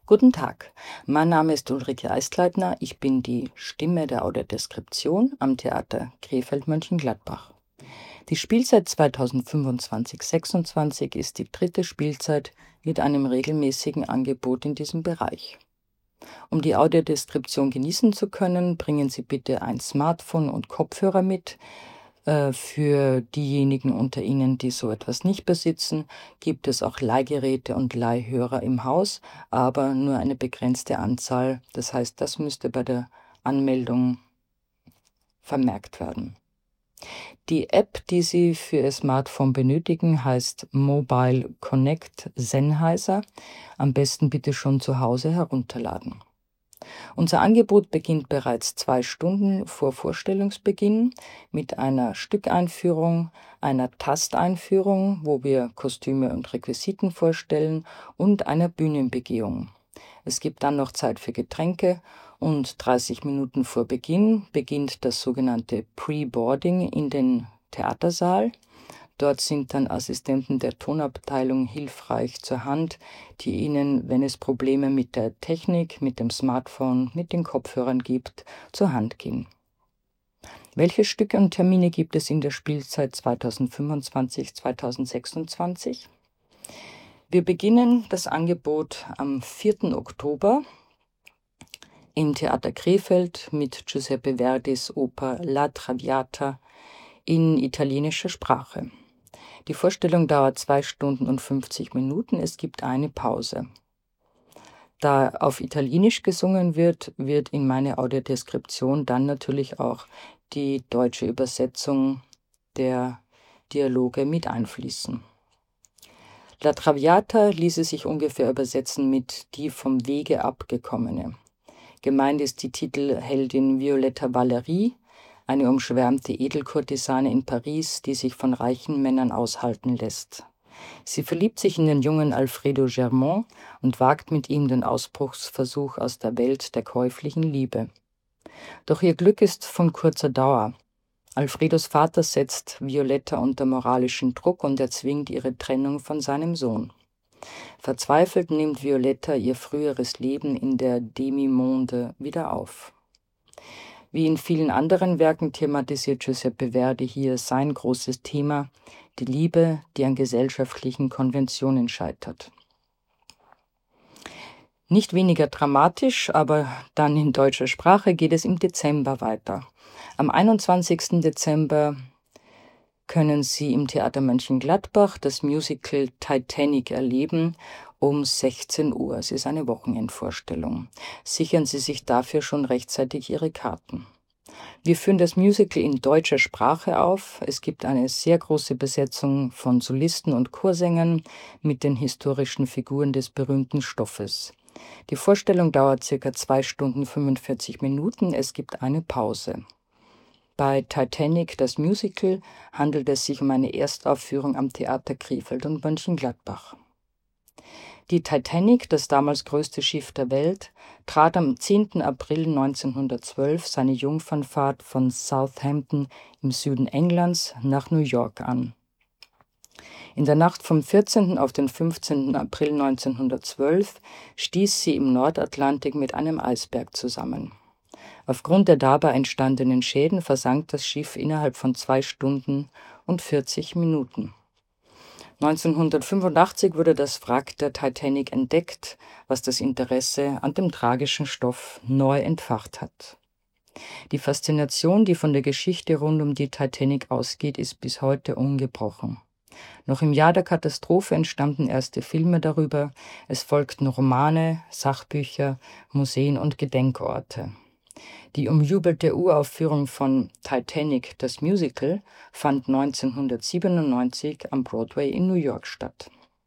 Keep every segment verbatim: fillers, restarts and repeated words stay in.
Guten Tag, mein Name ist Ulrike Eistleitner. Ich bin die Stimme der Audiodeskription am Theater Krefeld-Mönchengladbach. Die Spielzeit zweitausendfünfundzwanzig sechsundzwanzig ist die dritte Spielzeit mit einem regelmäßigen Angebot in diesem Bereich. Um die Audiodeskription genießen zu können, bringen Sie bitte ein Smartphone und Kopfhörer mit. Äh, Für diejenigen unter Ihnen, die so etwas nicht besitzen, gibt es auch Leihgeräte und Leihhörer im Haus, aber nur eine begrenzte Anzahl. Das heißt, das müsste bei der Anmeldung vermerkt werden. Die App, die Sie für Ihr Smartphone benötigen, heißt Mobile Connect Sennheiser. Am besten bitte schon zu Hause herunterladen. Unser Angebot beginnt bereits zwei Stunden vor Vorstellungsbeginn mit einer Stückeinführung, einer Tasteinführung, wo wir Kostüme und Requisiten vorstellen, und einer Bühnenbegehung. Es gibt dann noch Zeit für Getränke und dreißig Minuten vor Beginn beginnt das sogenannte Pre-Boarding in den Theatersaal. Dort sind dann Assistenten der Tonabteilung hilfreich zur Hand, die Ihnen, wenn es Probleme mit der Technik, mit dem Smartphone, mit den Kopfhörern gibt, zur Hand gehen. Welche Stücke und Termine gibt es in der Spielzeit zweitausendfünfundzwanzig zweitausendsechsundzwanzig? Wir beginnen das Angebot am vierten Oktober im Theater Krefeld mit Giuseppe Verdis Oper La Traviata in italienischer Sprache. Die Vorstellung dauert zwei Stunden und fünfzig Minuten. Es gibt eine Pause. Da auf Italienisch gesungen wird, wird in meine Audiodeskription dann natürlich auch die deutsche Übersetzung der Dialoge mit einfließen. La Traviata ließe sich ungefähr übersetzen mit die vom Wege abgekommene. Gemeint ist die Titelheldin Violetta Valerie, eine umschwärmte Edelkurtisane in Paris, die sich von reichen Männern aushalten lässt. Sie verliebt sich in den jungen Alfredo Germont und wagt mit ihm den Ausbruchsversuch aus der Welt der käuflichen Liebe. Doch ihr Glück ist von kurzer Dauer. Alfredos Vater setzt Violetta unter moralischen Druck und erzwingt ihre Trennung von seinem Sohn. Verzweifelt nimmt Violetta ihr früheres Leben in der Demi-Monde wieder auf. Wie in vielen anderen Werken thematisiert Giuseppe Verdi hier sein großes Thema, die Liebe, die an gesellschaftlichen Konventionen scheitert. Nicht weniger dramatisch, aber dann in deutscher Sprache geht es im Dezember weiter. Am einundzwanzigsten Dezember können Sie im Theater Mönchengladbach das Musical Titanic erleben um sechzehn Uhr. Es ist eine Wochenendvorstellung. Sichern Sie sich dafür schon rechtzeitig Ihre Karten. Wir führen das Musical in deutscher Sprache auf. Es gibt eine sehr große Besetzung von Solisten und Chorsängern mit den historischen Figuren des berühmten Stoffes. Die Vorstellung dauert circa zwei Stunden fünfundvierzig Minuten. Es gibt eine Pause. Bei Titanic, das Musical, handelt es sich um eine Erstaufführung am Theater Krefeld und Mönchengladbach. Die Titanic, das damals größte Schiff der Welt, trat am zehnten April neunzehnhundertzwölf seine Jungfernfahrt von Southampton im Süden Englands nach New York an. In der Nacht vom vierzehnten auf den fünfzehnten April neunzehnhundertzwölf stieß sie im Nordatlantik mit einem Eisberg zusammen. Aufgrund der dabei entstandenen Schäden versank das Schiff innerhalb von zwei Stunden und vierzig Minuten. neunzehnhundertfünfundachtzig wurde das Wrack der Titanic entdeckt, was das Interesse an dem tragischen Stoff neu entfacht hat. Die Faszination, die von der Geschichte rund um die Titanic ausgeht, ist bis heute ungebrochen. Noch im Jahr der Katastrophe entstanden erste Filme darüber, es folgten Romane, Sachbücher, Museen und Gedenkorte. Die umjubelte Uraufführung von Titanic, das Musical, fand neunzehnhundertsiebenundneunzig am Broadway in New York statt.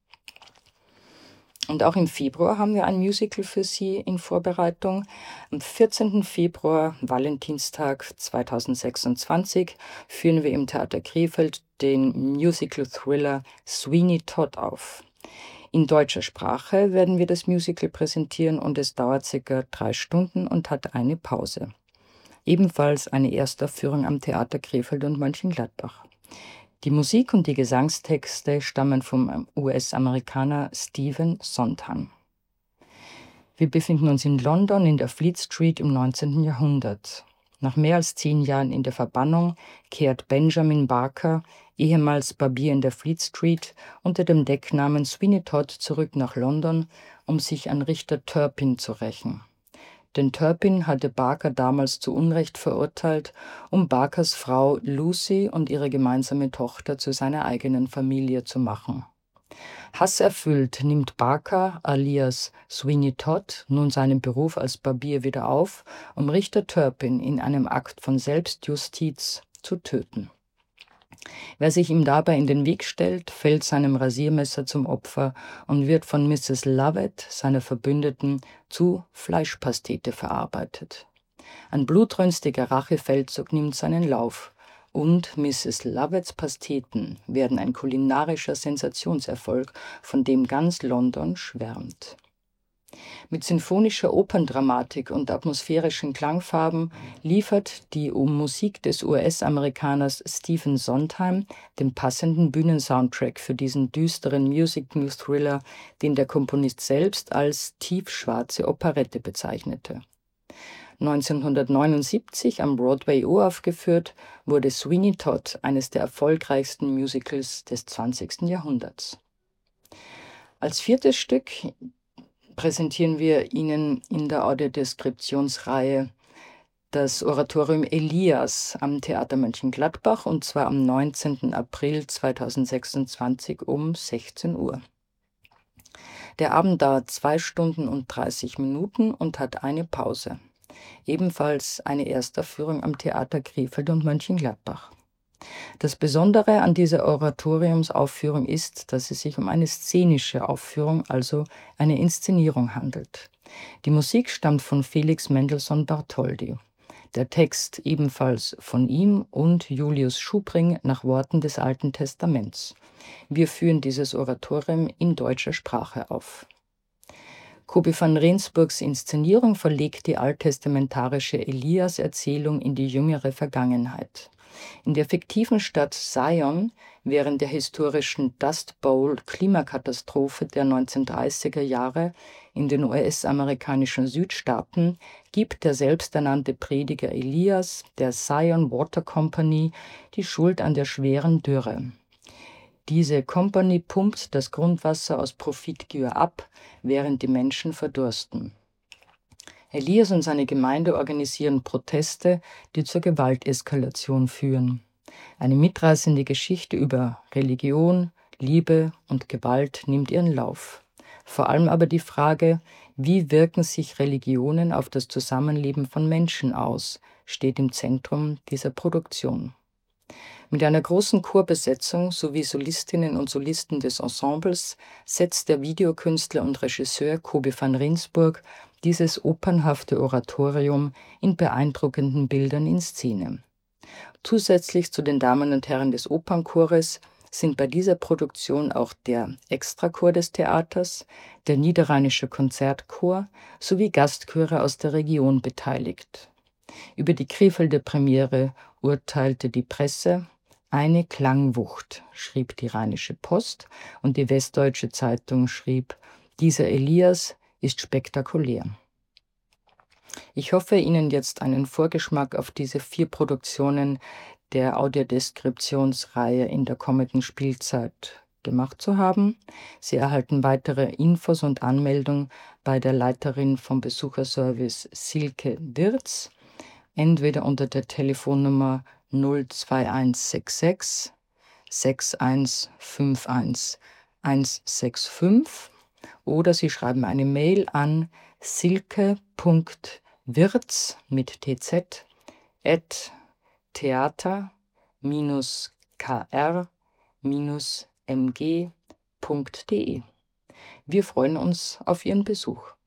Und auch im Februar haben wir ein Musical für Sie in Vorbereitung. Am vierzehnten Februar, Valentinstag zweitausendsechsundzwanzig, führen wir im Theater Krefeld den Musical-Thriller Sweeney Todd auf. In deutscher Sprache werden wir das Musical präsentieren und es dauert circa drei Stunden und hat eine Pause. Ebenfalls eine Erstaufführung am Theater Krefeld und Mönchengladbach. Die Musik und die Gesangstexte stammen vom U S-Amerikaner Stephen Sondheim. Wir befinden uns in London in der Fleet Street im neunzehnten Jahrhundert. Nach mehr als zehn Jahren in der Verbannung kehrt Benjamin Barker, ehemals Barbier in der Fleet Street, unter dem Decknamen Sweeney Todd zurück nach London, um sich an Richter Turpin zu rächen. Denn Turpin hatte Barker damals zu Unrecht verurteilt, um Barkers Frau Lucy und ihre gemeinsame Tochter zu seiner eigenen Familie zu machen. Hasserfüllt nimmt Barker alias Sweeney Todd nun seinen Beruf als Barbier wieder auf, um Richter Turpin in einem Akt von Selbstjustiz zu töten. Wer sich ihm dabei in den Weg stellt, fällt seinem Rasiermesser zum Opfer und wird von Misses Lovett, seiner Verbündeten, zu Fleischpastete verarbeitet. Ein blutrünstiger Rachefeldzug nimmt seinen Lauf. Und Misses Lovetts Pasteten werden ein kulinarischer Sensationserfolg, von dem ganz London schwärmt. Mit sinfonischer Operndramatik und atmosphärischen Klangfarben liefert die Musik des U S-Amerikaners Stephen Sondheim den passenden Bühnensoundtrack für diesen düsteren Musical-Thriller, den der Komponist selbst als tiefschwarze Operette bezeichnete. neunzehnhundertneunundsiebzig am Broadway uraufgeführt, wurde Sweeney Todd eines der erfolgreichsten Musicals des zwanzigsten Jahrhunderts. Als viertes Stück präsentieren wir Ihnen in der Audiodeskriptionsreihe das Oratorium Elias am Theater Mönchengladbach, und zwar am neunzehnten April zweitausendsechsundzwanzig um sechzehn Uhr. Der Abend dauert zwei Stunden und dreißig Minuten und hat eine Pause. Ebenfalls eine Erstaufführung am Theater Krefeld und Mönchengladbach. Das Besondere an dieser Oratoriumsaufführung ist, dass es sich um eine szenische Aufführung, also eine Inszenierung handelt. Die Musik stammt von Felix Mendelssohn Bartholdy. Der Text ebenfalls von ihm und Julius Schubring nach Worten des Alten Testaments. Wir führen dieses Oratorium in deutscher Sprache auf. Cobie van Rensburgs Inszenierung verlegt die alttestamentarische Elias-Erzählung in die jüngere Vergangenheit. In der fiktiven Stadt Zion während der historischen Dust Bowl-Klimakatastrophe der neunzehnhundertdreißiger Jahre in den U S-amerikanischen Südstaaten gibt der selbsternannte Prediger Elias der Zion Water Company die Schuld an der schweren Dürre. Diese Company pumpt das Grundwasser aus Profitgier ab, während die Menschen verdursten. Elias und seine Gemeinde organisieren Proteste, die zur Gewalteskalation führen. Eine mitreißende Geschichte über Religion, Liebe und Gewalt nimmt ihren Lauf. Vor allem aber die Frage, wie wirken sich Religionen auf das Zusammenleben von Menschen aus, steht im Zentrum dieser Produktion. Mit einer großen Chorbesetzung sowie Solistinnen und Solisten des Ensembles setzt der Videokünstler und Regisseur Cobie van Rensburg dieses opernhafte Oratorium in beeindruckenden Bildern in Szene. Zusätzlich zu den Damen und Herren des Opernchores sind bei dieser Produktion auch der Extrachor des Theaters, der Niederrheinische Konzertchor sowie Gastchöre aus der Region beteiligt. Über die Krefelder Premiere urteilte die Presse: eine Klangwucht, schrieb die Rheinische Post, und die Westdeutsche Zeitung schrieb: dieser Elias ist spektakulär. Ich hoffe, Ihnen jetzt einen Vorgeschmack auf diese vier Produktionen der Audiodeskriptionsreihe in der kommenden Spielzeit gemacht zu haben. Sie erhalten weitere Infos und Anmeldung bei der Leiterin vom Besucherservice Silke Wirz, entweder unter der Telefonnummer null zwei eins sechs sechs sechs eins fünf eins eins sechs fünf oder Sie schreiben eine Mail an silke.wirz mit tz at theater k r m g punkt d e. Wir freuen uns auf Ihren Besuch.